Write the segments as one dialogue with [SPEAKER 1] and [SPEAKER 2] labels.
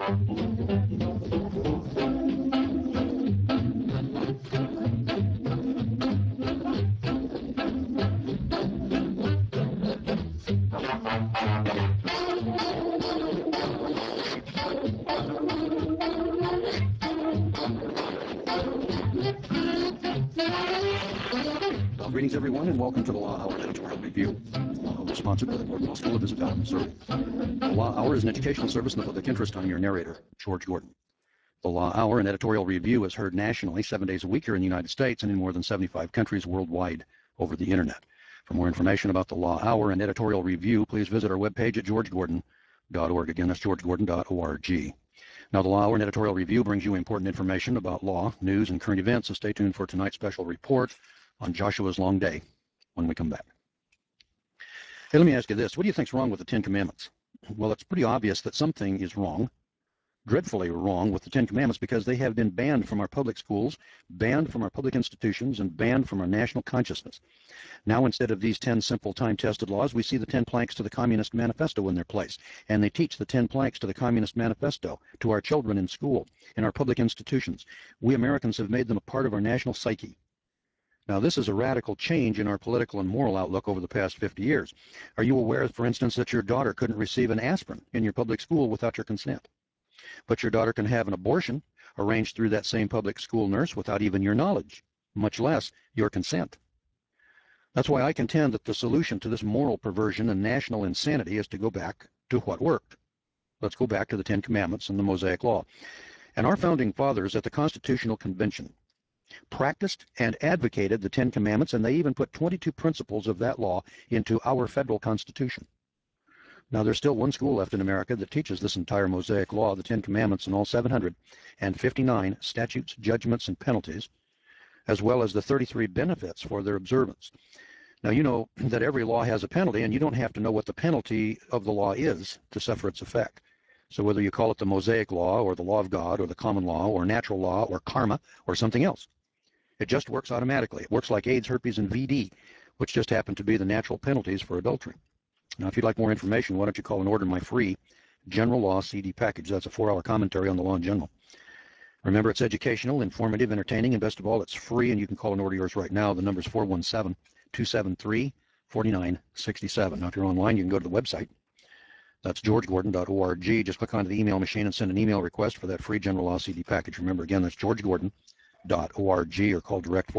[SPEAKER 1] Greetings, everyone, and welcome to the Law Hour Editorial Review, sponsored by the Gordon Law School of Issaquah, Missouri. The Law Hour is an educational service in the public interest. I'm your narrator, George Gordon. The Law Hour, an editorial review, is heard nationally 7 days a week here in the United States and in more than 75 countries worldwide over the Internet. For more information about the Law Hour and editorial review, please visit our webpage at georgegordon.org. Again, that's georgegordon.org. Now, the Law Hour and editorial review brings you important information about law, news, and current events, so stay tuned for tonight's special report on Joshua's long day when we come back. Hey, let me ask you this. What do you think's wrong with the Ten Commandments? Well, it's pretty obvious that something is wrong, dreadfully wrong, with the Ten Commandments, because they have been banned from our public schools, banned from our public institutions, and banned from our national consciousness. Now, instead of these 10 simple time-tested laws, we see the 10 planks to the Communist Manifesto in their place. And they teach the 10 planks to the Communist Manifesto to our children in school, in our public institutions. We Americans have made them a part of our national psyche. Now, this is a radical change in our political and moral outlook over the past 50 years. Are you aware, for instance, that your daughter couldn't receive an aspirin in your public school without your consent? But your daughter can have an abortion arranged through that same public school nurse without even your knowledge, much less your consent. That's why I contend that the solution to this moral perversion and national insanity is to go back to what worked. Let's go back to the Ten Commandments and the Mosaic Law. And our founding fathers at the Constitutional Convention practiced and advocated the Ten Commandments, and they even put 22 principles of that law into our federal Constitution. Now, there's still one school left in America that teaches this entire Mosaic Law, the Ten Commandments, and all 759 statutes, judgments, and penalties, as well as the 33 benefits for their observance. Now, you know that every law has a penalty, and you don't have to know what the penalty of the law is to suffer its effect. So whether you call it the Mosaic Law, or the Law of God, or the Common Law, or Natural Law, or Karma, or something else, it just works automatically. It works like AIDS, herpes, and VD, which just happen to be the natural penalties for adultery. Now, if you'd like more information, why don't you call and order my free General Law CD package. That's a 4-hour commentary on the law in general. Remember, it's educational, informative, entertaining, and best of all, it's free, and you can call and order yours right now. The number is 417-273-4967. Now, if you're online, you can go to the website. That's georgegordon.org. Just click onto the email machine and send an email request for that free General Law CD package. Remember, again, that's georgegordon.org, or call direct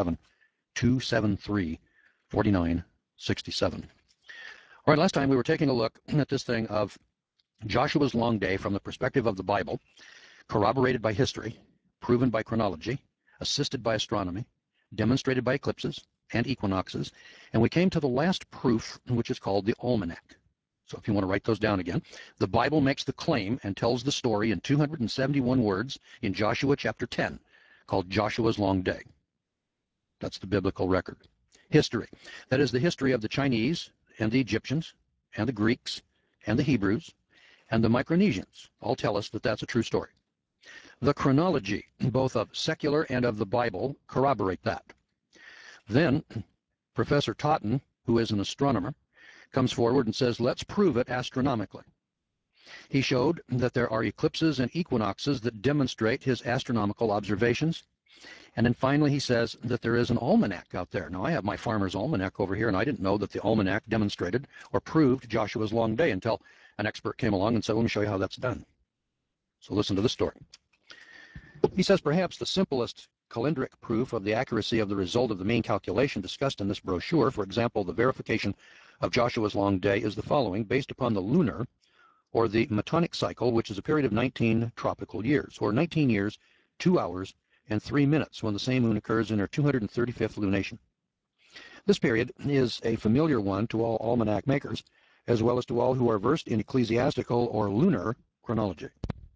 [SPEAKER 1] 417-273-4967. All right, last time we were taking a look at this thing of Joshua's long day from the perspective of the Bible, corroborated by history, proven by chronology, assisted by astronomy, demonstrated by eclipses and equinoxes, and we came to the last proof, which is called the almanac. So if you want to write those down again, the Bible makes the claim and tells the story in 271 words in Joshua chapter 10, called Joshua's long day. That's the biblical record. History. That is the history of the Chinese and the Egyptians and the Greeks and the Hebrews and the Micronesians all tell us that that's a true story. The chronology, both of secular and of the Bible, corroborate that. Then Professor Totten, who is an astronomer, comes forward and says, let's prove it astronomically. He showed that there are eclipses and equinoxes that demonstrate his astronomical observations. And then finally he says that there is an almanac out there. Now, I have my farmer's almanac over here, and I didn't know that the almanac demonstrated or proved Joshua's long day until an expert came along and said, let me show you how that's done. So listen to the story. He says perhaps the simplest calendric proof of the accuracy of the result of the main calculation discussed in this brochure, for example, the verification of Joshua's long day, is the following, based upon the lunar or the Metonic cycle, which is a period of 19 tropical years, or 19 years, 2 hours, and 3 minutes when the same moon occurs in her 235th lunation. This period is a familiar one to all almanac makers, as well as to all who are versed in ecclesiastical or lunar chronology.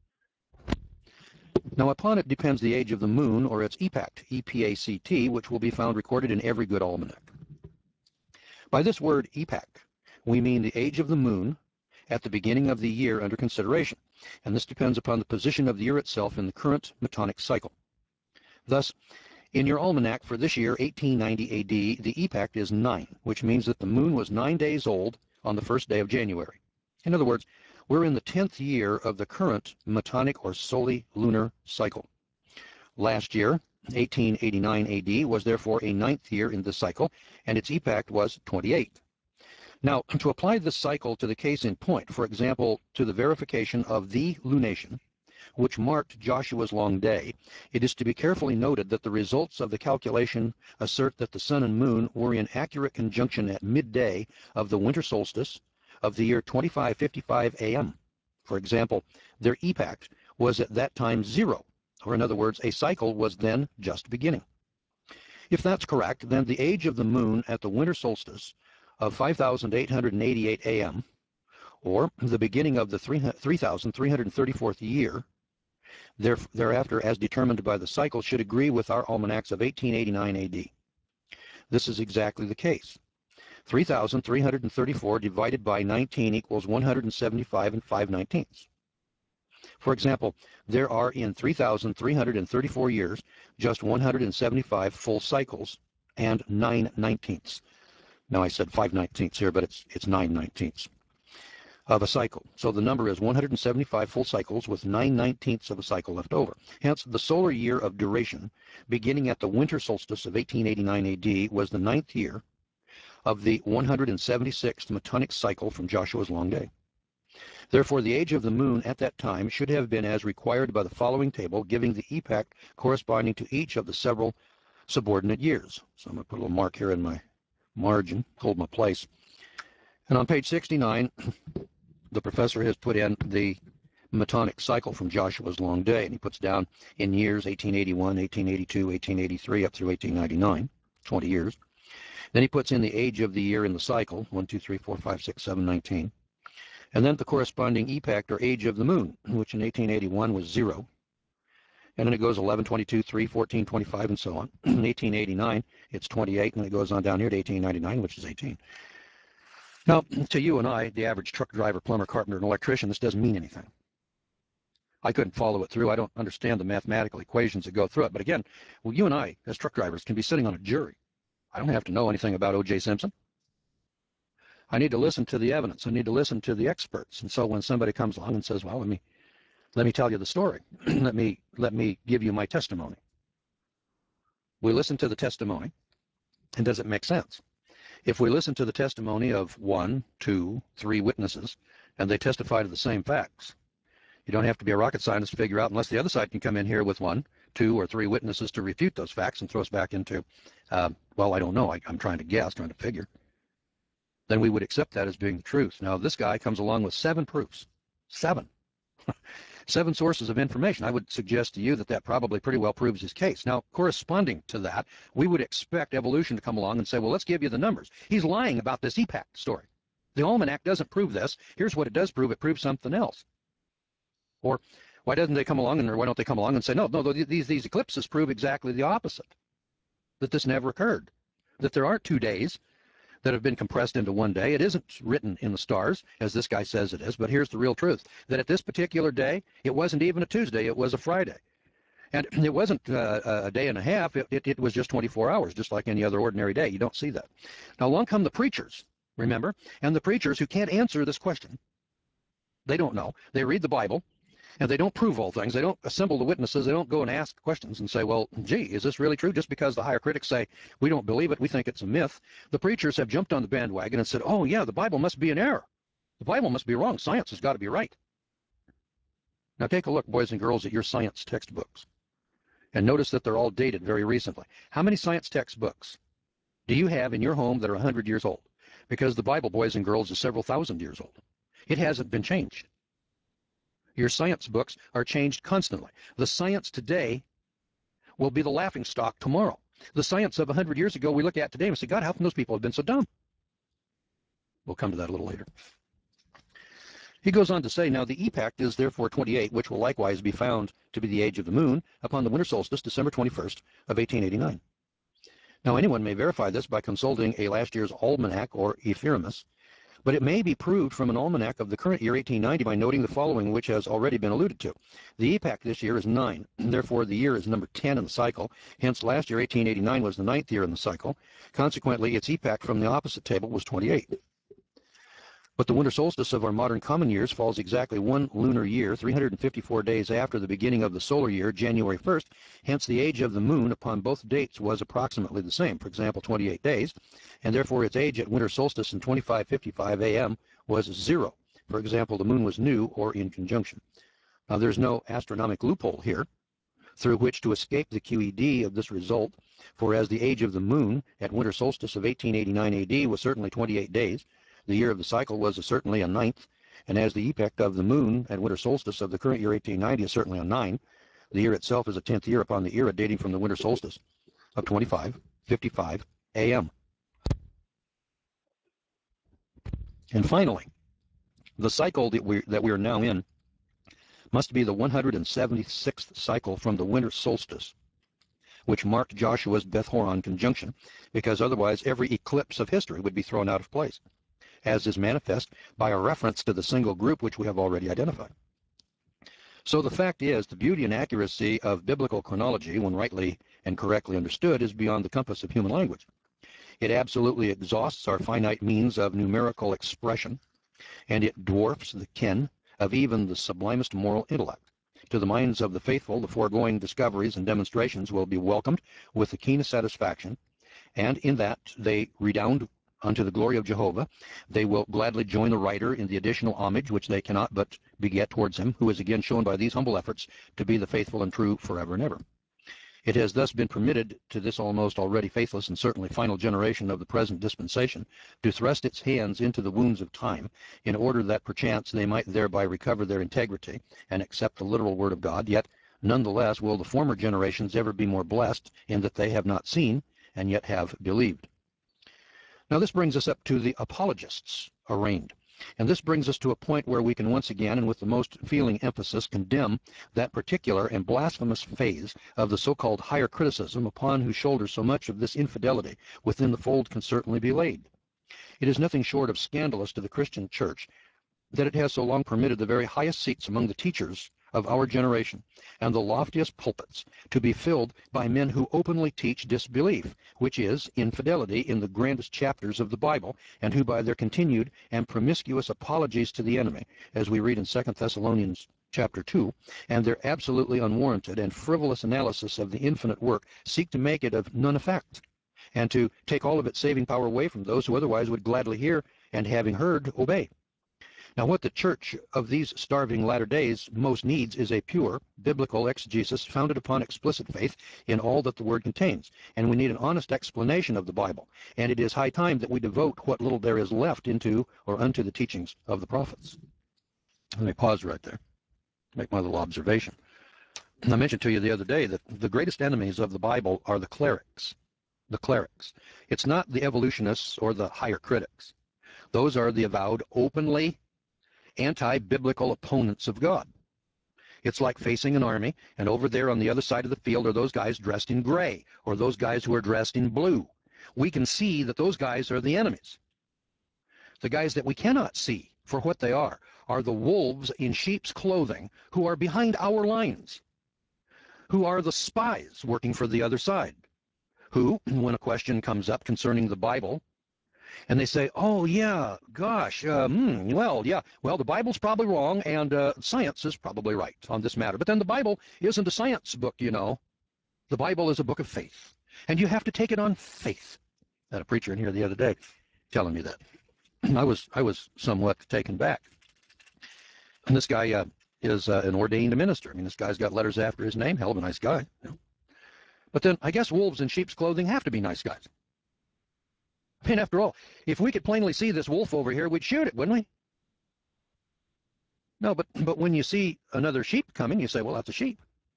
[SPEAKER 1] Now, upon it depends the age of the moon, or its epact, E-P-A-C-T, which will be found recorded in every good almanac. By this word, epact, we mean the age of the moon at the beginning of the year under consideration, and this depends upon the position of the year itself in the current Metonic cycle. Thus, in your almanac for this year, 1890 AD, the epact is 9, which means that the moon was 9 days old on the first day of January. In other words, we're in the 10th year of the current Metonic or soli-lunar cycle. Last year, 1889 AD, was therefore a 9th year in this cycle, and its epoch was 28. Now, to apply this cycle to the case in point, for example, to the verification of the lunation, which marked Joshua's long day, it is to be carefully noted that the results of the calculation assert that the sun and moon were in accurate conjunction at midday of the winter solstice of the year 2555 AM. For example, their epoch was at that time 0, or in other words, a cycle was then just beginning. If that's correct, then the age of the moon at the winter solstice of 5888 AM, or the beginning of the 3334th year, thereafter as determined by the cycle, should agree with our almanacs of 1889 AD. This is exactly the case. 3,334 divided by 19 equals 175 and 5/19. For example, there are in 3,334 years just 175 full cycles and 9/19. Now I said 5/19 here, but it's 9/19 of a cycle. So the number is 175 full cycles with 9/19 of a cycle left over. Hence, the solar year of duration, beginning at the winter solstice of 1889 AD, was the 9th year of the 176th Metonic cycle from Joshua's long day. Therefore, the age of the moon at that time should have been as required by the following table, giving the epoch corresponding to each of the several subordinate years. So I'm going to put a little mark here in my margin, hold my place. And on page 69, the professor has put in the Metonic cycle from Joshua's long day, and he puts down in years 1881, 1882, 1883, up through 1899, 20 years. Then he puts in the age of the year in the cycle, 1, 2, 3, 4, 5, 6, 7, 19. And then the corresponding epoch or age of the moon, which in 1881 was 0. And then it goes 11, 22, 3, 14, 25, and so on. In 1889, it's 28, and it goes on down here to 1899, which is 18. Now, to you and I, the average truck driver, plumber, carpenter, and electrician, this doesn't mean anything. I couldn't follow it through. I don't understand the mathematical equations that go through it. But again, well, you and I, as truck drivers, can be sitting on a jury. I don't have to know anything about O.J. Simpson. I need to listen to the evidence. I need to listen to the experts. And so when somebody comes along and says, well, let me tell you the story. let me give you my testimony. We listen to the testimony, and does it make sense? If we listen to the testimony of 1, 2, 3 witnesses, and they testify to the same facts, you don't have to be a rocket scientist to figure out, unless the other side can come in here with 1, 2, or 3 witnesses to refute those facts and throw us back into, well, I don't know, I'm trying to guess, trying to figure. Then we would accept that as being the truth. Now, this guy comes along with 7 proofs. 7. 7 sources of information. I would suggest to you that that probably pretty well proves his case. Now, corresponding to that, we would expect evolution to come along and say, well, let's give you the numbers. He's lying about this epoch story. The almanac doesn't prove this. Here's what it does prove. It proves something else. Or why don't they come along and say, no, these eclipses prove exactly the opposite, that this never occurred, that there aren't 2 days that have been compressed into one day. It isn't written in the stars, as this guy says it is, but here's the real truth, that at this particular day, it wasn't even a Tuesday, it was a Friday. And it wasn't a day and a half, it was just 24 hours, just like any other ordinary day. You don't see that. Now along come the preachers, remember, and the preachers who can't answer this question. They don't know. They read the Bible, and they don't prove all things. They don't assemble the witnesses. They don't go and ask questions and say, well, gee, is this really true? Just because the higher critics say, we don't believe it, we think it's a myth. The preachers have jumped on the bandwagon and said, oh, yeah, the Bible must be in error. The Bible must be wrong. Science has got to be right. Now take a look, boys and girls, at your science textbooks. And notice that they're all dated very recently. How many science textbooks do you have in your home that are 100 years old? Because the Bible, boys and girls, is several thousand years old. It hasn't been changed. Your science books are changed constantly. The science today will be the laughingstock tomorrow. The science of 100 years ago we look at today and say, God, how can those people have been so dumb? We'll come to that a little later. He goes on to say, now the epoch is therefore 28, which will likewise be found to be the age of the moon upon the winter solstice, December 21st of 1889. Now anyone may verify this by consulting a last year's almanac or Ephemeris, but it may be proved from an almanac of the current year 1890 by noting the following, which has already been alluded to. The epoch this year is 9, therefore the year is number 10 in the cycle. Hence last year, 1889, was the 9th year in the cycle. Consequently, its epoch from the opposite table was 28. But the winter solstice of our modern common years falls exactly one lunar year, 354 days after the beginning of the solar year, January 1st. Hence, the age of the moon upon both dates was approximately the same, for example, 28 days, and therefore its age at winter solstice in 25:55 a.m. was 0. For example, the moon was new or in conjunction. Now, there's no astronomical loophole here through which to escape the QED of this result, for as the age of the moon at winter solstice of 1889 AD was certainly 28 days, the year of the cycle was certainly a ninth, and as the epoch of the moon at winter solstice of the current year 1890 is certainly a 9, the year itself is a 10th year upon the era dating from the winter solstice of 25:55 a.m. And finally, the cycle that we are now in must be the 176th cycle from the winter solstice, which marked Joshua's Beth Horon conjunction, because otherwise every eclipse of history would be thrown out of place, as is manifest by a reference to the single group which we have already identified. So the fact is, the beauty and accuracy of biblical chronology, when rightly and correctly understood, is beyond the compass of human language. It absolutely exhausts our finite means of numerical expression, and it dwarfs the ken of even the sublimest moral intellect. To the minds of the faithful, the foregoing discoveries and demonstrations will be welcomed with the keenest satisfaction, and in that they redound unto the glory of Jehovah. They will gladly join the writer in the additional homage which they cannot but beget towards him, who is again shown by these humble efforts to be the faithful and true forever and ever. It has thus been permitted to this almost already faithless and certainly final generation of the present dispensation to thrust its hands into the wounds of time, in order that perchance they might thereby recover their integrity and accept the literal word of God. Yet nonetheless will the former generations ever be more blessed in that they have not seen and yet have believed. Now this brings us up to the apologists arraigned. And this brings us to a point where we can once again, and with the most feeling emphasis, condemn that particular and blasphemous phase of the so-called higher criticism upon whose shoulders so much of this infidelity within the fold can certainly be laid. It is nothing short of scandalous to the Christian church that it has so long permitted the very highest seats among the teachers of our generation and the loftiest pulpits to be filled by men who openly teach disbelief, which is infidelity in the grandest chapters of the Bible, and who by their continued and promiscuous apologies to the enemy, as we read in 2 Thessalonians chapter 2, and their absolutely unwarranted and frivolous analysis of the infinite work seek to make it of none effect, and to take all of its saving power away from those who otherwise would gladly hear, and having heard, obey. Now, what the church of these starving latter days most needs is a pure, biblical exegesis founded upon explicit faith in all that the Word contains. And we need an honest explanation of the Bible. And it is high time that we devote what little there is left into or unto the teachings of the prophets. Let me pause right there, make my little observation. I mentioned to you the other day that the greatest enemies of the Bible are the clerics. The clerics. It's not the evolutionists or the higher critics. Those are the avowed, openly anti-biblical opponents of God. It's like facing an army, and over there on the other side of the field are those guys dressed in gray, or those guys who are dressed in blue. We can see that those guys are the enemies. The guys that we cannot see for what they are the wolves in sheep's clothing who are behind our lines, who are the spies working for the other side, who, when a question comes up concerning the Bible, and they say, oh, yeah, gosh, well, the Bible's probably wrong, and science is probably right on this matter. But then the Bible isn't a science book, you know. The Bible is a book of faith, and you have to take it on faith. I had a preacher in here the other day telling me that. I was somewhat taken back. And this guy is an ordained minister. I mean, this guy's got letters after his name, hell of a nice guy. You know. But then I guess wolves in sheep's clothing have to be nice guys. I mean, after all, if we could plainly see this wolf over here, we'd shoot it, wouldn't we? No, but when you see another sheep coming, you say, well, that's a sheep.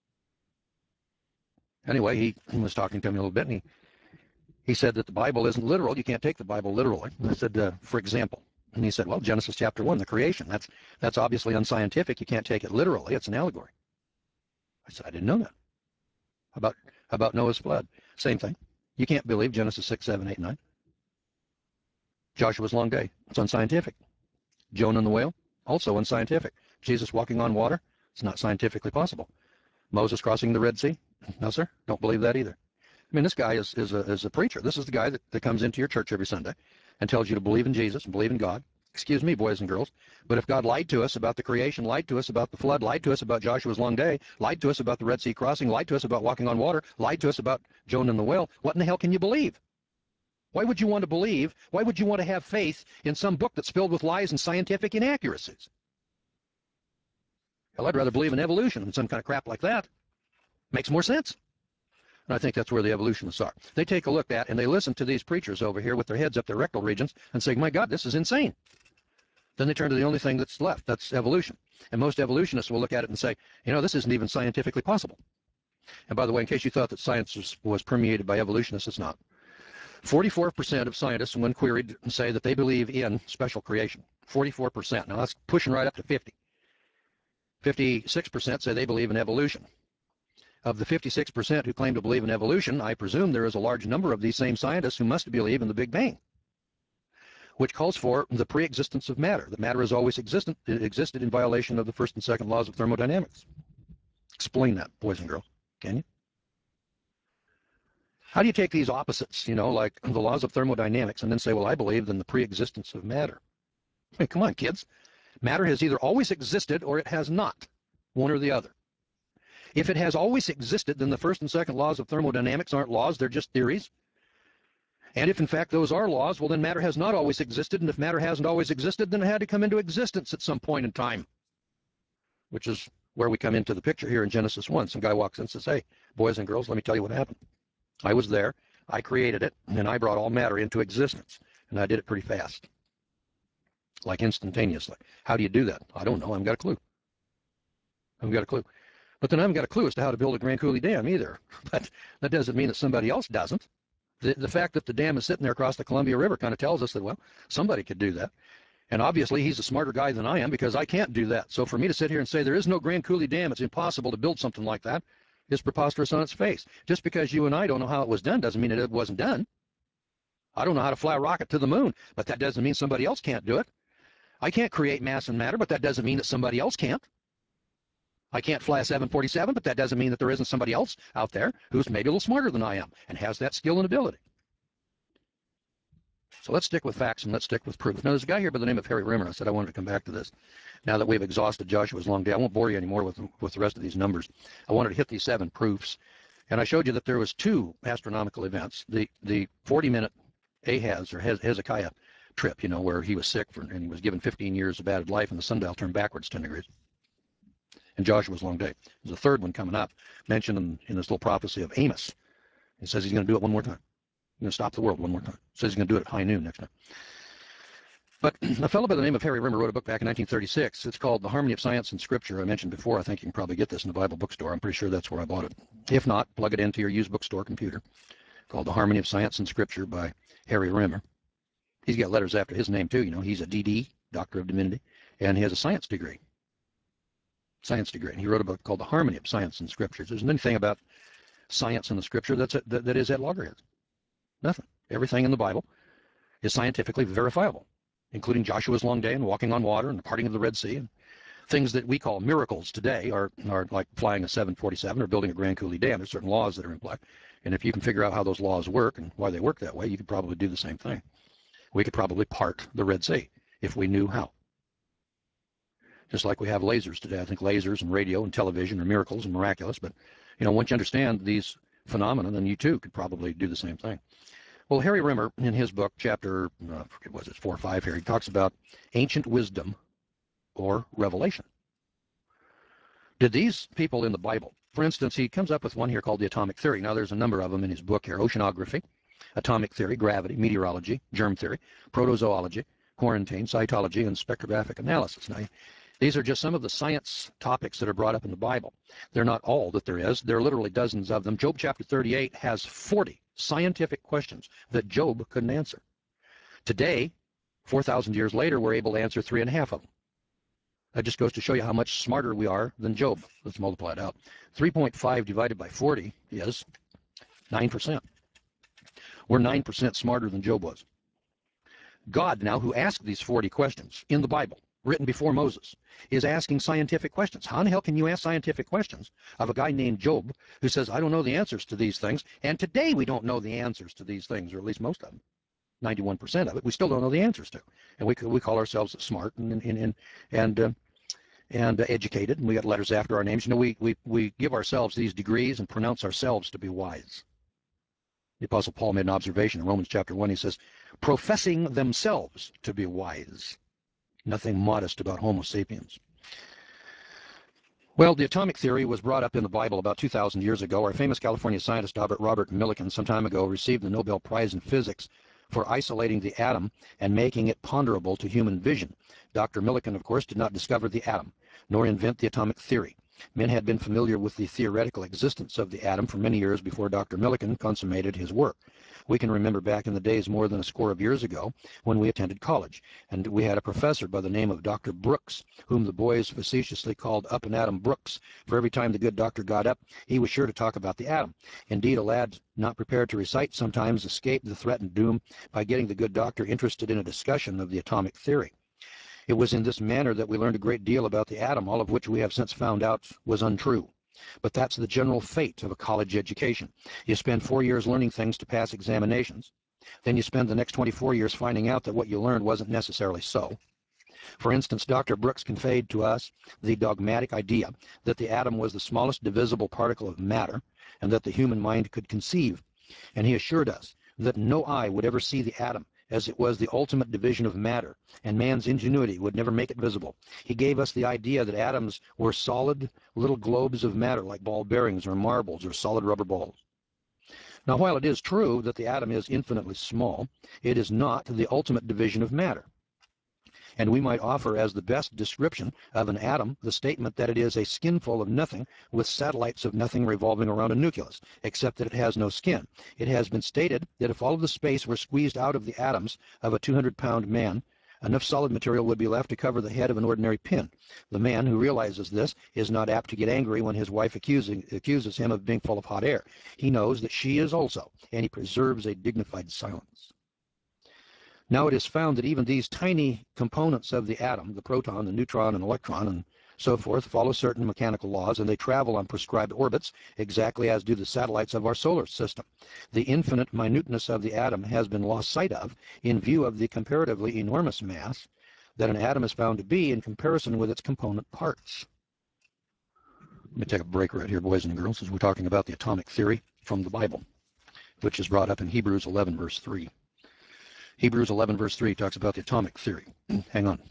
[SPEAKER 1] Anyway, he was talking to me a little bit, and he said that the Bible isn't literal. You can't take the Bible literally. I said, for example. And he said, well, Genesis chapter 1, the creation. That's obviously unscientific. You can't take it literally. It's an allegory. I said, I didn't know that. About Noah's flood. Same thing. You can't believe Genesis 6, 7, 8, 9. Joshua's long day. It's unscientific. Jonah and the whale, also unscientific. Jesus walking on water, it's not scientifically possible. Moses crossing the Red Sea, no sir, don't believe that either. I mean, this guy is a preacher. This is the guy that comes into your church every Sunday and tells you to believe in Jesus and believe in God, Excuse me, boys and girls, but if God lied to us about the creation, lied to us about the flood, lied to us about Joshua's long day, lied to us about the Red Sea crossing, lied to us about walking on water, lied to us about Jonah and the whale, what in the hell can you believe? Why would you want to believe? Why would you want to have faith in some book that's filled with lies and scientific inaccuracies? Hell, I'd rather believe in evolution than some kind of crap like that. Makes more sense. And I think that's where the evolutionists are. They take a look at and they listen to these preachers over here with their heads up their rectal regions and say, my God, this is insane. Then they turn to the only thing that's left, that's evolution. And most evolutionists will look at it and say, you know, this isn't even scientifically possible. And by the way, in case you thought that science was permeated by evolutionists, it's not. 44% of scientists, when queried, say that they believe in special creation. 44%. Now that's pushing right up to 50. 56% say they believe in evolution. Of the 56% who claim to believe in evolution, I presume there is a large number of these same scientists who must believe in the Big Bang, which calls for the pre-existence of matter. That matter has always existed in violation of the first and second laws of thermodynamics. Explain that, boys and girls, can you? How do you take these opposites, you know, like the laws of thermodynamics, and then say, well, I believe in the pre-existence of matter? I mean, come on, kids. Matter has either always existed or it has not, one or the other. If it has always existed, then the first and second laws of thermodynamics aren't laws, they're just theories. And if in fact those are laws, well then matter has not always existed, and if matter hasn't always existed, then it had to come into existence at some point in time, which is where we come into the picture here in Genesis 1. Some guy walks in and says, hey, boys and girls, let me tell you what happened. I was there, I created it, and I brought all matter into existence, and I did it pretty fast, like instantaneously. How do you do that? I don't know, I haven't got a clue. I haven't got a clue. But then I haven't got a clue as to how to build a Grand Coulee Dam either. But that doesn't mean that somebody else doesn't. The fact that the dam is sitting there across the Columbia River kind of tells us that, well, somebody could do that. And obviously he's a smarter guy than I am because I can't do that. So for me to sit here and say there is no Grand Coulee Dam, it's impossible to build something like that, is preposterous on its face. Just because you and I don't know how it was done doesn't mean it wasn't done. I don't know how to fly a rocket to the moon, but that doesn't mean somebody else can't do it. I can't create mass and matter, but that doesn't mean that somebody else can't. I can't fly a 747, but that doesn't mean that there isn't somebody else out there who's maybe a little smarter than I am and has that skill and ability. So let's stick with facts and let's stick with proof. Now, there's a guy here by the name of Harry Rimmer. I said I wanted to come back to this. Now that we've exhausted Joshua's long day, I won't bore you anymore with the rest of these numbers. I wanted to hit these 7 proofs. And I showed you that there was 2 astronomical events. The 40-minute Ahaz or Hezekiah trip, you know, where he was sick and he was given 15 years of added life and the sundial turned backwards 10 degrees. And Joshua's long day. There's a 3rd one coming up, mentioned in this little prophecy of Amos. He says he's going to do it one more time. He's going to stop the world one more time. Says he's going to do it at high noon next time. But a fellow by the name of Harry Rimmer wrote a book back in 1936. It's called The Harmony of Science and Scripture. I mentioned before, I think you can probably get this in the Bible bookstore. I'm pretty sure that's where I bought it. If not, plug it into your used bookstore computer. Called The Harmony of Science and Scripture by Harry Rimmer. He's got letters after his name, too. You know, he's a DD, Doctor of Divinity, and he has a science degree. And he wrote a book called The Harmony of Science and Scriptures. There isn't anything about science in the Scripture that is at loggerheads. Nothing. Everything in the Bible is scientifically verifiable, including Joshua's long day and walking on water and the parting of the Red Sea. And things that we call miracles today are like flying a 747 or building a Grand Coulee Dam. There's certain laws that are in play. And if you can figure out how those laws work and why they work that way, you could probably do the same thing. We could probably part the Red Sea if we knew how. Just like we have lasers today. I think lasers and radio and television are miracles and miraculous. But, you know, once you understand these phenomena, then you too could probably do the same thing. Well, Harry Rimmer, in his book, chapter, I forget what it is, 4 or 5 here, he talks about ancient wisdom or revelation. Did these people in the Bible, for instance, he comes up with one here called the atomic theory. Now, there's a number of them in his book here: oceanography, atomic theory, gravity, meteorology, germ theory, protozoology, quarantine, cytology, and spectrographic analysis. Now, these are just some of the science topics that are brought up in the Bible. They're not all that there is. There are literally dozens of them. Job chapter 38 has 40 scientific questions that Job couldn't answer. Today, 4,000 years later, we're able to answer 3.5 of them. That just goes to show you how much smarter we are than Job. Let's multiply it out. 3.5 divided by 40 is 9%. We're 9% smarter than Job was. God now, who asked these 40 questions in the Bible, written before Moses, is asking scientific questions. How in the hell can you ask scientific questions of a guy named Job who says, I don't know the answers to these things, and today we don't know the answers to these things, or at least most of them. 91% of it, we still don't know the answers to. And we call ourselves smart and educated, and we got letters after our names. You know, we give ourselves these degrees and pronounce ourselves to be wise. The Apostle Paul made an observation in Romans chapter 1. He says, professing themselves to be wise. Nothing modest about Homo sapiens. Well, the atomic theory was brought up in the Bible about 2,000 years ago. Our famous California scientist, Robert Millikan, some time ago received the Nobel Prize in Physics for isolating the atom and making it ponderable to human vision. Dr. Millikan, of course, did not discover the atom, nor invent the atomic theory. Men had been familiar with the theoretical existence of the atom for many years before Dr. Millikan consummated his work. We can remember back in the days more than a score of years ago when we attended college, and we had a professor by the name of Dr. Brooks, whom the boys facetiously called Up and Atom Brooks. For every time the good doctor got up, he was sure to talk about the atom. Indeed, a lad not prepared to recite sometimes escaped the threatened doom by getting the good doctor interested in a discussion of the atomic theory. It was in this manner that we learned a great deal about the atom, all of which we have since found out was untrue. But that's the general fate of a college education. You spend 4 years learning things to pass examinations. Then you spend the next 24 years finding out that what you learned wasn't necessarily so. For instance, Dr. Brooks conveyed to us the dogmatic idea that the atom was the smallest divisible particle of matter and that the human mind could conceive. And he assured us that no eye would ever see the atom, as it was the ultimate division of matter, and man's ingenuity would never make it visible. He gave us the idea that atoms were solid little globes of matter like ball bearings or marbles or solid rubber balls. Now, while it is true that the atom is infinitely small, it is not the ultimate division of matter. And we might offer as the best description of an atom the statement that it is a skinful of nothing with satellites of nothing revolving around a nucleus, except that it has no skin. It has been stated that if all of the space were squeezed out of the atoms of a 200-pound man, enough solid material would be left to cover the head of an ordinary pin. The man who realizes this is not apt to get angry when his wife accuses him of being full of hot air. He knows that she is also, and he preserves a dignified silence. Now it is found that even these tiny components of the atom, the proton, the neutron, and electron, and so forth, follow certain mechanical laws, and they travel on prescribed orbits, exactly as do the satellites of our solar system. The infinite minuteness of the atom has been lost sight of in view of the comparatively enormous mass that an atom is found to be in comparison with its component parts. Let me take a break right here, boys and girls, as we're talking about the atomic theory from the Bible, which is brought up in Hebrews 11, verse 3. Hebrews 11, verse 3 talks about the atomic theory. Hang on.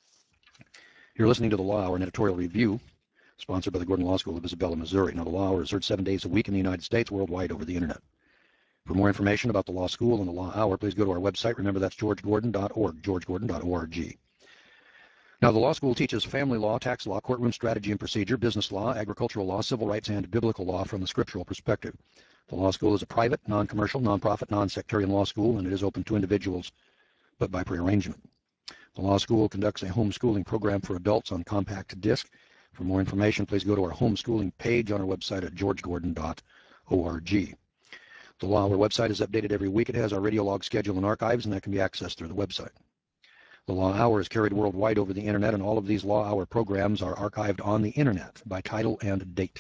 [SPEAKER 1] You're listening to the Law Hour, an editorial review, sponsored by the Gordon Law School of Isabella, Missouri. Now, the Law Hour is heard 7 days a week in the United States, worldwide over the Internet. For more information about the Law School and the Law Hour, please go to our website. Remember, that's georgegordon.org, georgegordon.org. Now, the law school teaches family law, tax law, courtroom strategy and procedure, business law, agricultural law, civil rights, and biblical law from the scriptural perspective. The law school is a private, non-commercial, non-profit, non-sectarian law school, and it is open to individuals, but by prearrangement. The law school conducts a homeschooling program for adults on compact disc. For more information, please go to our homeschooling page on our website at georgegordon.org. The Law Hour website is updated every week. It has our radio log schedule and archives, and that can be accessed through the website. The Law Hour is carried worldwide over the Internet, and all of these Law Hour programs are archived on the Internet by title and date.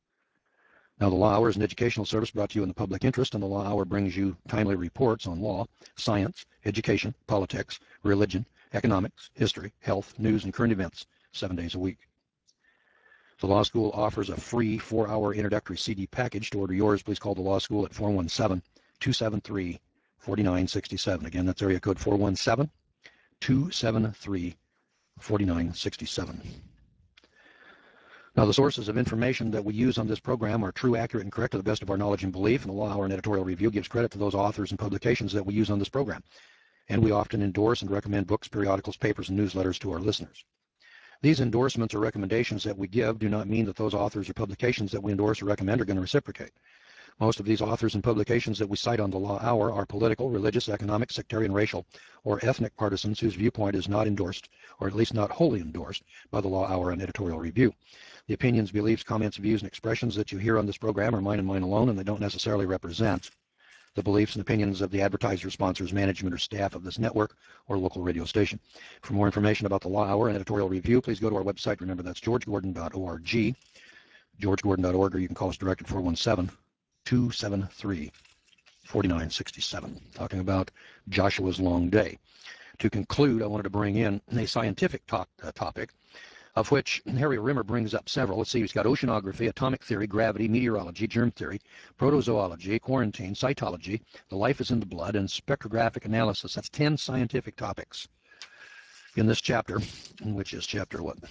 [SPEAKER 1] Now, the Law Hour is an educational service brought to you in the public interest, and the Law Hour brings you timely reports on law, science, education, politics, religion, economics, history, health, news, and current events 7 days a week. The Law School offers a free 4-hour introductory CD package. To order yours, please call the Law School at 417-273-4967. Again, that's area code 417-273-4967. Now, the sources of information that we use on this program are true, accurate, and correct to the best of our knowledge and belief, and the Law Hour and editorial review gives credit to those authors and publications that we use on this program. And we often endorse and recommend books, periodicals, papers, and newsletters to our listeners. These endorsements or recommendations that we give do not mean that those authors or publications that we endorse or recommend are going to reciprocate. Most of these authors and publications that we cite on the Law Hour are political, religious, economic, sectarian, racial, or ethnic partisans whose viewpoint is not endorsed, or at least not wholly endorsed, by the Law Hour and editorial review. The opinions, beliefs, comments, views, and expressions that you hear on this program are mine and mine alone, and they don't necessarily represent the beliefs and opinions of the advertisers, sponsors, management, or staff of this network or local radio station. For more information about the Law Hour and editorial review, please go to our website. Remember, that's georgegordon.org, georgegordon.org, or you can call us direct at 417-273-4967. 4967, talking about Joshua's long day. To conclude, I wanted to bring in a scientific topic, of which Harry Rimmer brings up several. Let's see, he's got oceanography, atomic theory, gravity, meteorology, germ theory, protozoology, quarantine, cytology, the life is in the blood, and spectrographic analysis. That's 10 scientific topics in this chapter, which is chapter what? Let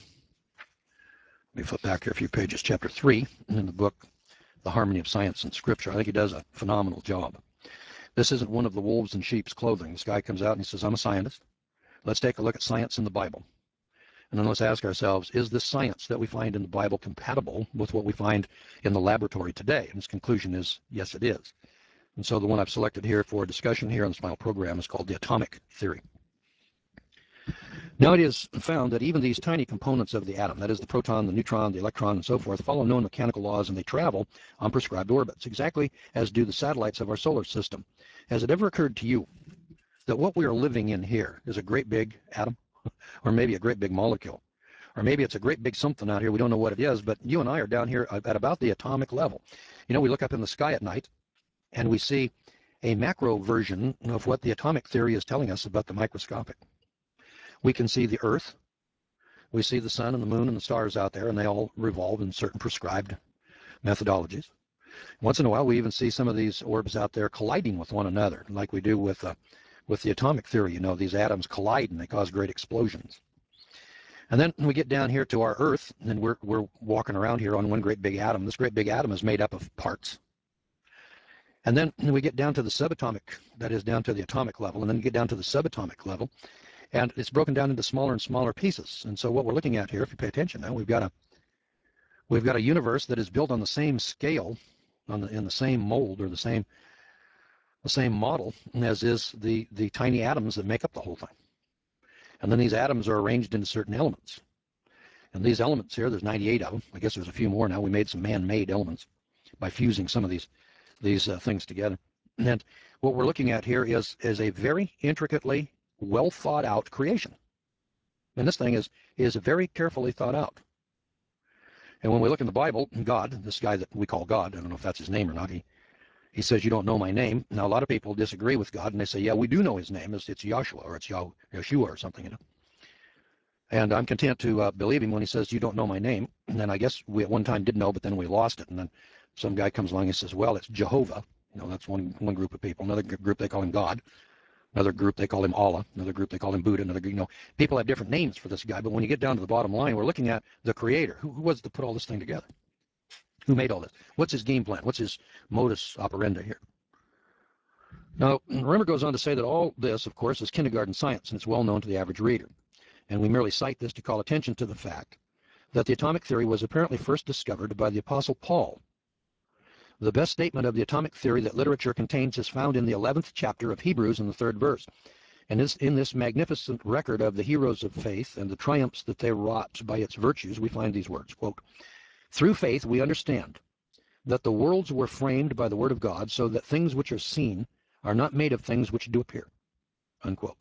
[SPEAKER 1] me flip back here a few pages. Chapter 3 in the book, The Harmony of Science and Scripture. I think he does a phenomenal job. This isn't one of the wolves in sheep's clothing. This guy comes out and he says, I'm a scientist. Let's take a look at science in the Bible. And then let's ask ourselves, is this science that we find in the Bible compatible with what we find in the laboratory today? And his conclusion is, yes, it is. And so the one I've selected here for discussion here on the Smile program is called the atomic theory. Now it is found that even these tiny components of the atom, that is the proton, the neutron, the electron, and so forth, follow known mechanical laws and they travel on prescribed orbits, exactly as do the satellites of our solar system. Has it ever occurred to you that what we are living in here is a great big atom, or maybe a great big molecule, or maybe it's a great big something out here, we don't know what it is, but you and I are down here at about the atomic level. You know, we look up in the sky at night and we see a macro version of what the atomic theory is telling us about the microscopic. We can see the Earth, we see the sun and the moon and the stars out there, and they all revolve in certain prescribed methodologies. Once in a while, we even see some of these orbs out there colliding with one another, like we do with the atomic theory. You know, these atoms collide and they cause great explosions. And then we get down here to our Earth, and we're walking around here on one great big atom. This great big atom is made up of parts. And then we get down to the subatomic, that is down to the atomic level, and then we get down to the subatomic level, and it's broken down into smaller and smaller pieces. And so what we're looking at here, if you pay attention now, we've got a universe that is built on the same scale, in the same mold or the same model as is the tiny atoms that make up the whole thing. And then these atoms are arranged into certain elements. And these elements here, there's 98 of them. I guess there's a few more now. We made some man-made elements by fusing some of these things together. And what we're looking at here is a very intricately well thought out creation. And this thing is very carefully thought out. And when we look in the Bible, God, this guy that we call God, I don't know if that's his name or not, he says, you don't know my name. Now, a lot of people disagree with God, and they say, yeah, we do know his name. It's Yahshua, or it's Yeshua or something, you know. And I'm content to believe him when he says, you don't know my name. And then I guess we at one time did know, but then we lost it. And then some guy comes along and says, well, it's Jehovah. You know, that's one group of people. Another group, they call him God. Another group, they call him Allah. Another group, they call him Buddha. Another group, you know, people have different names for this guy. But when you get down to the bottom line, we're looking at the creator. Who was to put all this thing together? Who made all this? What's his game plan? What's his modus operandi here? Now, Rimmer goes on to say that all this, of course, is kindergarten science, and it's well known to the average reader. And we merely cite this to call attention to the fact that the atomic theory was apparently first discovered by the Apostle Paul. The best statement of the atomic theory that literature contains is found in the 11th chapter of Hebrews in the 3rd verse. And in this magnificent record of the heroes of faith and the triumphs that they wrought by its virtues, we find these words, quote, through faith we understand that the worlds were framed by the word of God, so that things which are seen are not made of things which do appear, unquote.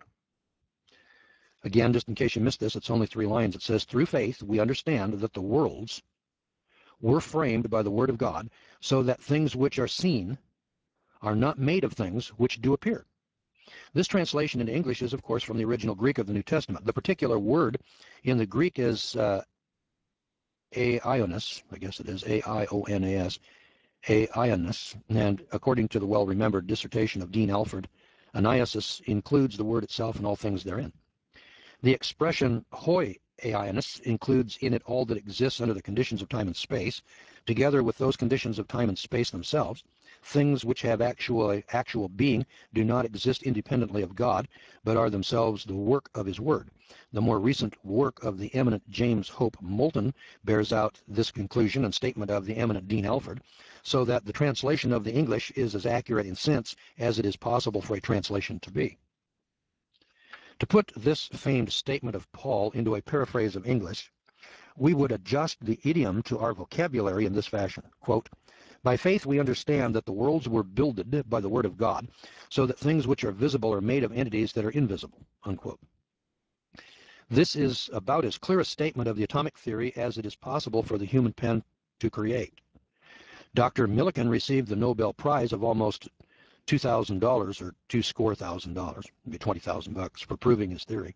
[SPEAKER 1] Again, just in case you missed this, it's only 3 lines. It says, through faith we understand that the worlds were framed by the word of God, so that things which are seen are not made of things which do appear. This translation into English is, of course, from the original Greek of the New Testament. The particular word in the Greek is aionos, I guess it is, A-I-O-N-A-S, aionos, and according to the well-remembered dissertation of Dean Alford, aniasis includes the word itself and all things therein. The expression hoi aionos includes in it all that exists under the conditions of time and space, together with those conditions of time and space themselves. Things which have actual being do not exist independently of God, but are themselves the work of his word. The more recent work of the eminent James Hope Moulton bears out this conclusion and statement of the eminent Dean Alford, so that the translation of the English is as accurate in sense as it is possible for a translation to be. To put this famed statement of Paul into a paraphrase of English, we would adjust the idiom to our vocabulary in this fashion, quote, by faith we understand that the worlds were builded by the word of God, so that things which are visible are made of entities that are invisible, unquote. This is about as clear a statement of the atomic theory as it is possible for the human pen to create. Dr. Millikan received the Nobel Prize of almost $2,000 or $2,000, maybe $20,000 for proving his theory.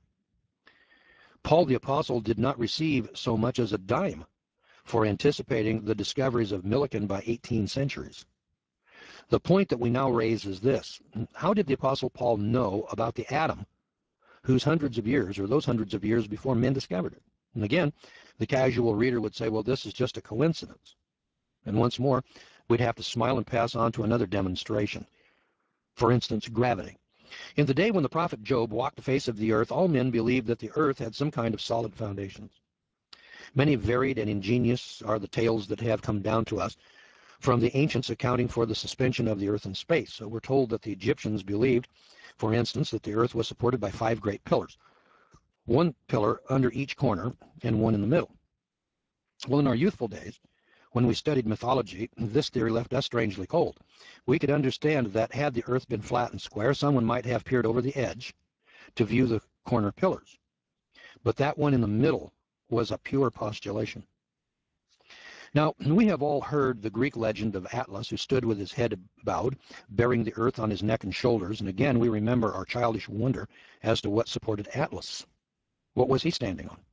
[SPEAKER 1] Paul the Apostle did not receive so much as a dime for anticipating the discoveries of Millikan by 18 centuries. The point that we now raise is this: how did the Apostle Paul know about the atom, whose hundreds of years, or those hundreds of years before men discovered it? And again, the casual reader would say, well, this is just a coincidence. And once more, we'd have to smile and pass on to another demonstration. For instance, gravity. In the day when the prophet Job walked the face of the earth, all men believed that the earth had some kind of solid foundations. Many varied and ingenious are the tales that have come down to us from the ancients accounting for the suspension of the earth in space. So we're told that the Egyptians believed, for instance, that the earth was supported by 5 great pillars, one pillar under each corner and one in the middle. Well, in our youthful days, when we studied mythology, this theory left us strangely cold. We could understand that had the earth been flat and square, someone might have peered over the edge to view the corner pillars. But that one in the middle was a pure postulation. Now, we have all heard the Greek legend of Atlas, who stood with his head bowed, bearing the earth on his neck and shoulders, and again we remember our childish wonder as to what supported Atlas. What was he standing on?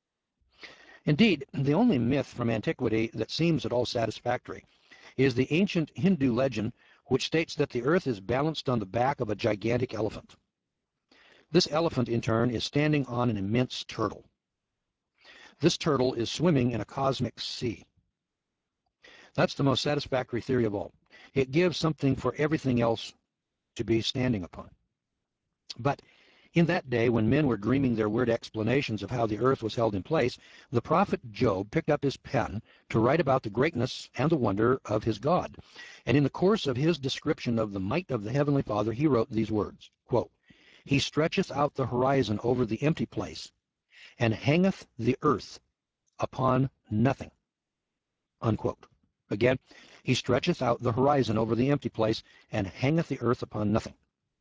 [SPEAKER 1] Indeed, the only myth from antiquity that seems at all satisfactory is the ancient Hindu legend which states that the earth is balanced on the back of a gigantic elephant. This elephant, in turn, is standing on an immense turtle. This turtle is swimming in a cosmic sea. That's the most satisfactory theory of all. It gives something for everything else to be standing upon. But in that day, when men were dreaming their weird explanations of how the earth was held in place, the prophet Job picked up his pen to write about the greatness and the wonder of his God. And in the course of his description of the might of the Heavenly Father, he wrote these words, quote, "He stretcheth out the horizon over the empty place, and hangeth the earth upon nothing." Unquote. Again, he stretcheth out the horizon over the empty place, and hangeth the earth upon nothing.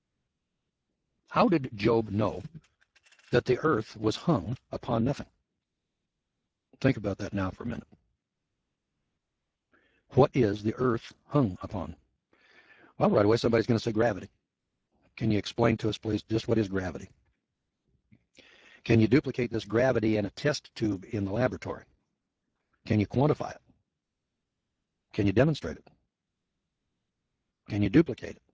[SPEAKER 1] How did Job know that the earth was hung upon nothing? Think about that now for a minute. What is the earth hung upon? Well, right away somebody's going to say gravity. Can you explain to us, please, just what is gravity? Can you duplicate this gravity in a test tube in the laboratory? Can you quantify it? Can you demonstrate it? Can you duplicate it?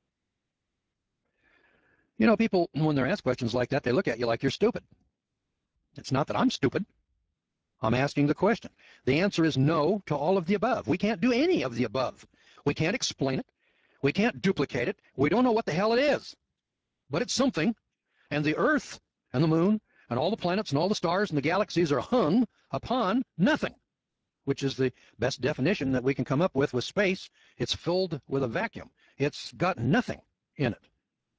[SPEAKER 1] You know, people, when they're asked questions like that, they look at you like you're stupid. It's not that I'm stupid. I'm asking the question. The answer is no to all of the above. We can't do any of the above. We can't explain it. We can't duplicate it. We don't know what the hell it is. But it's something. And the Earth and the moon and all the planets and all the stars and the galaxies are hung upon nothing, which is the best definition that we can come up with space. It's filled with a vacuum. It's got nothing in it.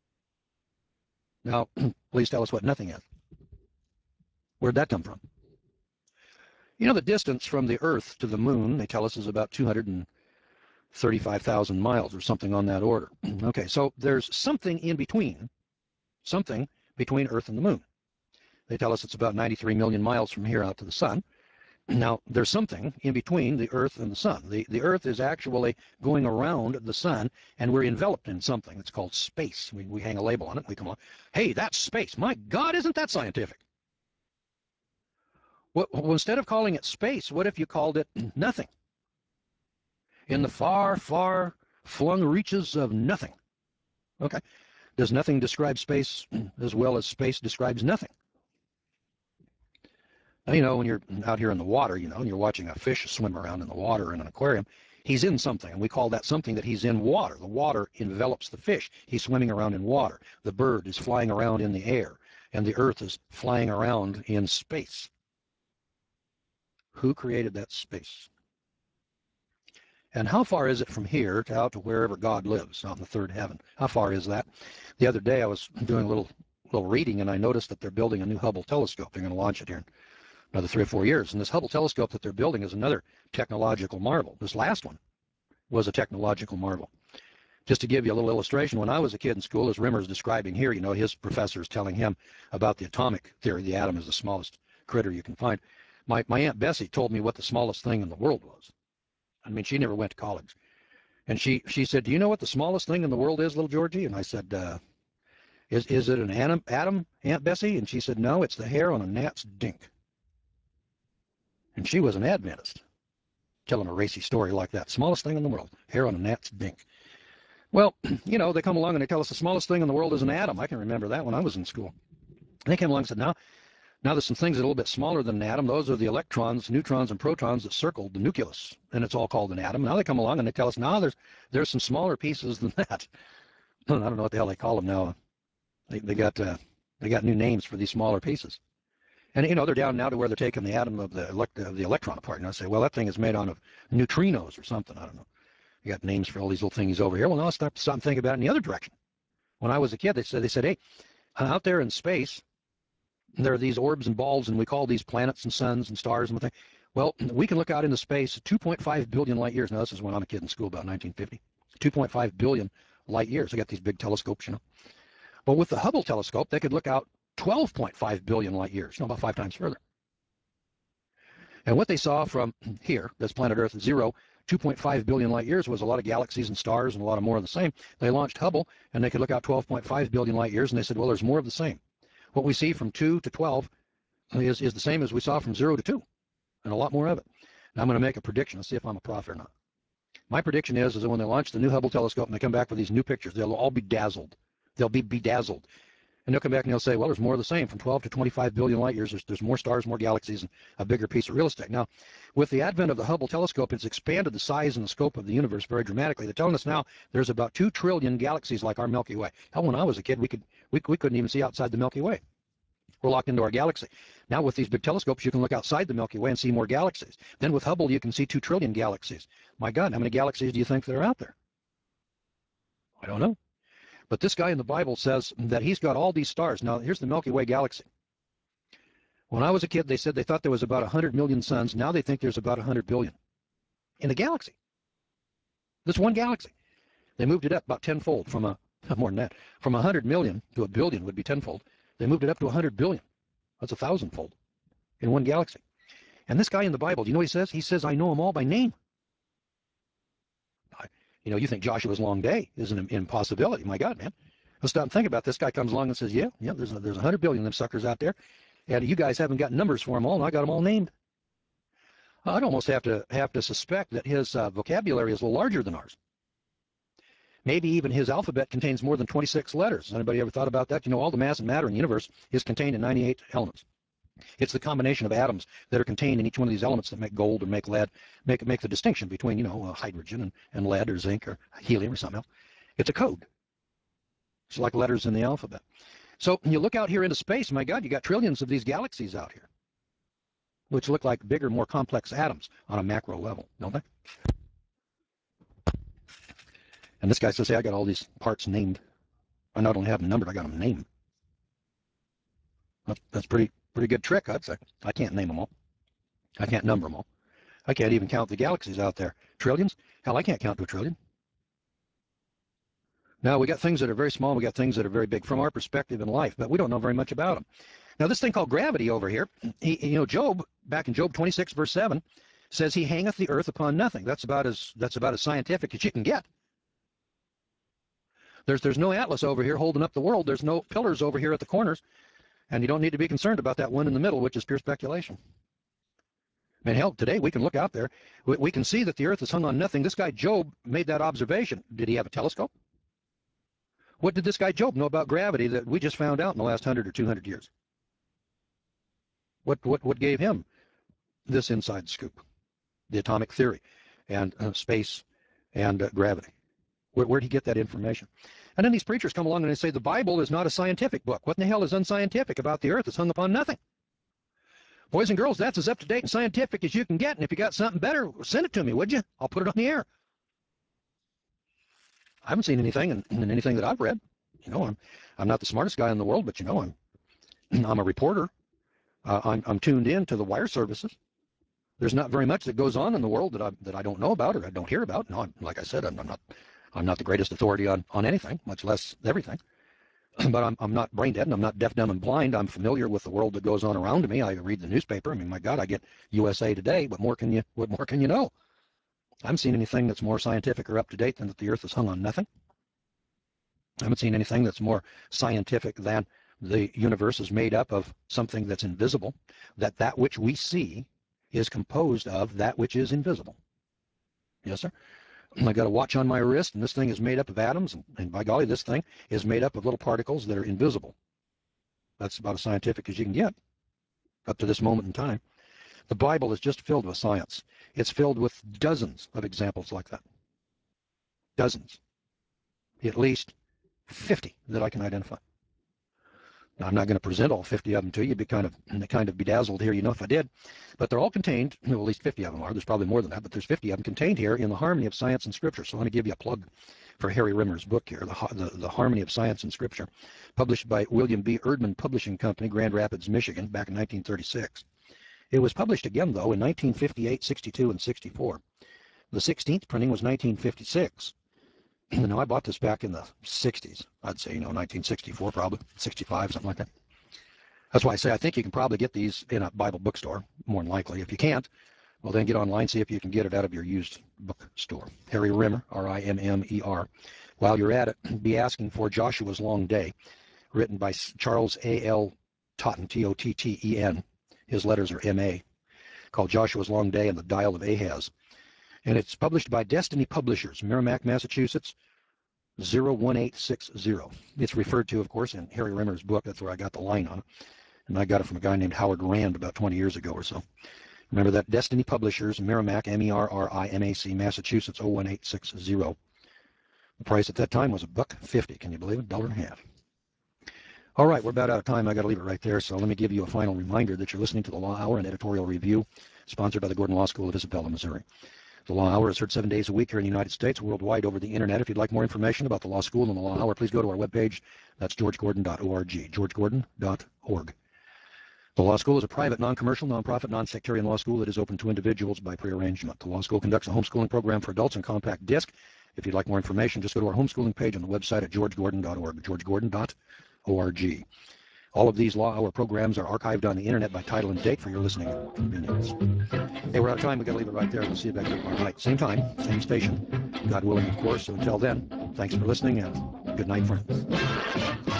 [SPEAKER 1] Now, please tell us what nothing is. Where'd that come from? You know, the distance from the Earth to the moon, they tell us, is about 235,000 miles or something on that order. Okay, so there's something in between, something between Earth and the moon. They tell us it's about 93 million miles from here out to the sun. Now, there's something in between the Earth and the sun. The Earth is actually going around the sun, and we're enveloped in something. It's called space. We hang a label on it. We come on, hey, that's space. My God, isn't that scientific? Well, instead of calling it space, what if you called it nothing? In the far, far flung reaches of nothing. Okay. Does nothing describe space as well as space describes nothing? Now, you know, when you're out here in the water, you know, and you're watching a fish swim around in the water in an aquarium, he's in something, and we call that something that he's in water. The water envelops the fish. He's swimming around in water. The bird is flying around in the air, and the earth is flying around in space. Who created that space? And how far is it from here to out to wherever God lives, out in the third heaven? How far is that? The other day I was doing a little reading, and I noticed that they're building a new Hubble telescope. They're going to launch it here in another 3 or 4 years. And this Hubble telescope that they're building is another technological marvel. This last one was a technological marvel. Just to give you a little illustration, when I was a kid in school, as Rimmer's describing here, you know, his professor is telling him about the atomic theory. The atom is the smallest critter you can find. My Aunt Bessie told me what the smallest thing in the world was. I mean, she never went to college. And she said, do you know what the smallest thing in the world is, little Georgie? And I said, is it an atom, Aunt Bessie? And she said, no, it's the hair on a gnat's dink. And she was an Adventist, telling a racy story like that. Smallest thing in the world, hair on a gnat's dink. Well, you know, they come along and they tell us the smallest thing in the world is an atom. I can remember that when I was in school. And they came along and said, now there's some things that are a little bit smaller than an atom. Those are the electrons, neutrons, and protons that circle the nucleus, and it's all called an atom. Now they come along and they tell us, now there's some smaller pieces than that. I don't know what the hell they call them now. They got new names for these smaller pieces. And, you know, they're down now to where they're taking the atom of the electron apart. And I say, well, that thing is made out of neutrinos or something. I don't know. You got names for all these little thingies over here. Well, now stop thinking about it in the other direction. When I was a kid, they said, hey, out there in space, there are these orbs and balls, and we call these planets and suns and stars and things. Well, we can look out into space 2.5 billion light years. Now, this is when I'm a kid in school, about 1950. 2.5 billion light years. They got these big telescopes, you know. But with the Hubble telescope, they could look out 12.5 billion light years, you know, about 5 times further. And what they saw from here, this planet Earth, 2.5 billion light years, was a lot of galaxies and stars and a lot of more of the same. They launched Hubble, and they could look out 12.5 billion light years, and they said, well, there's more of the same. What we see from 2 to 12 is the same as we saw from 0 to 2, and a lot more of it. Now I'm going to make a prediction. Let's see if I'm a prophet or not. My prediction is that when they launch the new Hubble telescope and they come back with these new pictures, they'll all be dazzled. They'll be bedazzled. And they'll come back and they'll say, well, there's more of the same. From 12 to 25 billion light years, there's more stars, more galaxies, and a bigger piece of real estate. Now, with the advent of the Hubble telescope, it's expanded the size and the scope of the universe very dramatically. They're telling us now there's about 2 trillion galaxies like our Milky Way. Hell, when I was a kid, we couldn't even see outside the Milky Way. We're locked into our galaxy. Now with these big telescopes, you can look outside the Milky Way and see more galaxies. Then with Hubble, you can see 2 trillion galaxies. My God, how many galaxies do you think there are out there? I don't know. But this guy in the Bible says that he's got all these stars. Now, here's the Milky Way galaxy. When I was a kid, they said they thought there was about 100 million suns. Now they think there's about 100 billion in the galaxy. This one galaxy. They moved it up about tenfold from more than that. From 100 million to a billion would be tenfold. They moved it up to 100 billion. That's 1,000-fold in one galaxy. And this guy in the Bible, do you know what he says? He says, I know them all by name. You know, you think Joshua's long day is an impossibility. My God, man. Let's stop and think about it. This guy comes along and says, yeah, there's 100 billion of them suckers out there. And you guys haven't got numbers for them all, and I got them all named. I'd almost have to suspect that his vocabulary is a little larger than ours. Maybe even his alphabet contains more than 26 letters. Anybody ever thought about that? You know, all the mass and matter in the universe is contained in 98 elements. It's the combination of atoms that are contained in each one of these elements that make gold or make lead, make the distinction between, you know, hydrogen and lead or zinc or helium or something else. It's a code. It's like letters in the alphabet. So when you look out here into space, my God, you got trillions of these galaxies out here, which look like bigger, more complex atoms on a macro level, don't they? And this guy says, hey, I got all these parts named. I not only have them numbered, I got them named. That's pretty good trick, I'd say. I can't name them all. I can't number them all. I can't even count the galaxies out there. Trillions? Hell, I can't count to a trillion. Now, we got things that are very small, we got things that are very big from our perspective in life, but we don't know very much about them. Now, this thing called gravity over here, Job, back in Job 26, verse 7, says he hangeth the earth upon nothing. That's about as scientific as you can get. There's no atlas over here holding up the world. There's no pillars over here at the corners. And you don't need to be concerned about that one in the middle, which is pure speculation. I mean, hell, today we can look out there. We can see that the earth is hung on nothing. This guy Job made that observation. Did he have a telescope? What did this guy Job know about gravity that we just found out in the last 100 or 200 years? What gave him this inside scoop? The atomic theory and space and gravity. Where'd he get that information? And then these preachers come along and they say the Bible is not a scientific book. What in the hell is unscientific about the earth? It's hung upon nothing. Boys and girls, that's as up-to-date and scientific as you can get. And if you got something better, send it to me, would you? I'll put it on the air. I haven't seen anything in anything that I've read. You know, I'm not the smartest guy in the world, but you know, I'm a reporter. I'm tuned in to the wire services. There's not very much that goes on in the world that I don't know about or I don't hear about. No, like I said, I'm not the greatest authority on anything, much less everything. But I'm not brain dead and I'm not deaf, dumb, and blind. I'm familiar with the world that goes on around me. I read the newspaper. I mean, my God, I get USA Today. What more can you know? I haven't seen anything that's more scientific or up to date than that the Earth is hung on nothing. I haven't seen anything that's more scientific than the universe is made up of something that's invisible, that which we see is composed of that which is invisible. Yes, sir. I got a watch on my wrist, and this thing is made up of atoms, and by golly, this thing is made up of little particles that are invisible. That's about as scientific as you can get up to this moment in time. The Bible is just filled with science. It's filled with dozens of examples like that. Dozens. At least 50 that I can identify. Now, I'm not going to present all 50 of them to you. You'd be kind of bedazzled here, if I did. But they're all contained, well, at least 50 of them are. There's probably more than that, but there's 50 of them contained here in The Harmony of Science and Scripture. So I want to give you a plug for Harry Rimmer's book here, The Harmony of Science and Scripture, published by William B. Erdman Publishing Company, Grand Rapids, Michigan, back in 1936. It was published again, though, in 1958, 62, and 64. The 16th printing was 1956. Now, I bought this back in the 60s. I'd say, 1964, probably, 65, something like that. That's why I say I think you can probably get these in a Bible bookstore, more than likely. If you can't, well, then get online, see if you can get it out of your used bookstore. Harry Rimmer, R-I-M-M-E-R. While you're at it, be asking for Joshua's Long Day, written by Charles A.L. Totten, T-O-T-T-E-N. His letters are M-A, called Joshua's Long Day and the Dial of Ahaz. And it's published by Destiny Publishers, Merrimack, Massachusetts, 01860. It's referred to, of course, in Harry Rimmer's book. That's where I got the line on it. And I got it from a guy named Howard Rand about 20 years ago or so. Remember that, Destiny Publishers, Merrimack, M-E-R-R-I-M-A-C, Massachusetts, 01860. The price at that time was $1.50. Can you believe it? $1.50. All right, we're about out of time. I got to leave it right there. So let me give you a final reminder that you're listening to the Law Hour, an editorial review sponsored by the Gordon Law School of Isabella, Missouri. The Law Hour is heard 7 days a week here in the United States, worldwide over the internet. If you'd like more information about the Law School and the Law Hour, please go to our webpage. That's georgegordon.org, georgegordon.org. The Law School is a private, non-commercial, non-profit, non-sectarian law school that is open to individuals by prearrangement. The Law School conducts a homeschooling program for adults in compact disc. If you'd like more information, just go to our homeschooling page on the website at georgegordon.org, georgegordon.org. All of these Law Hour programs are archived on the internet by title and date for your listening convenience. Hey, we're out of time. We've got to leave it right there. We'll see you back here tomorrow night. Same time, same station. God willing, of course. So until then, thanks for listening and good night, friends.